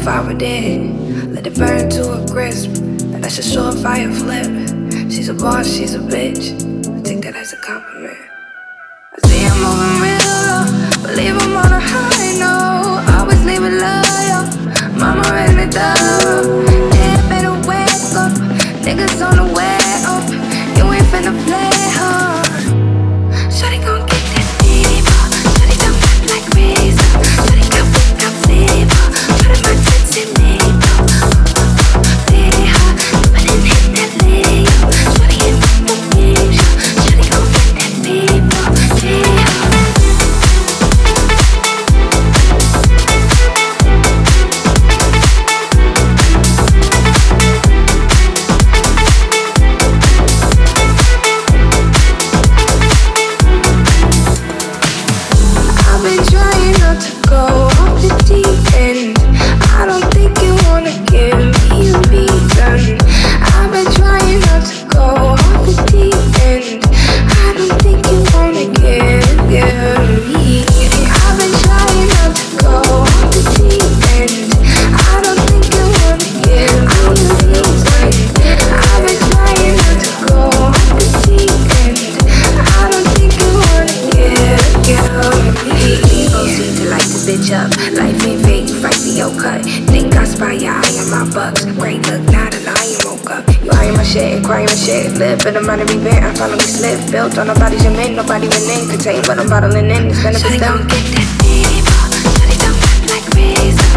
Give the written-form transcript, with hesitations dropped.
fire with it. Let it burn to a crisp. And that's a surefire flip. She's a boss, she's a bitch. I take that as a compliment. I see I'm moving real low, but leave him on a high note. Always leave it loyal. Mama raised me thorough. Damn, better wake up. Niggas on the way up. You ain't finna play hard. Shawty gon' get that fever. Shawty don't rap like Razor. Shawty got wick, got flavor. Put in my tits in me. Pretty hot, but then hit that layup. Shawty hit the game. Shawty gon' get that fever. I've been trying not to go off the deep end. I don't think you wanna give me a reason. I've been trying not to go off the deep end. I don't think you wanna give me. I've been trying not to go off the deep end. I don't think you wanna give me a reason. I've been trying not to go off the deep end. I don't think you wanna give me. Seem to light the bitch up. Life ain't fake, fight for your cut. Think I spy your eye on my bucks. Great look, not a lie, you woke up. You eyeing my shit, crying my shit. Live for the money revent, I follow me slip. Built on nobody's cement, nobody within. Contain what I'm bottling in, it's gonna be done. Shawty gon' get that fever. Shawty don't rap like Razor.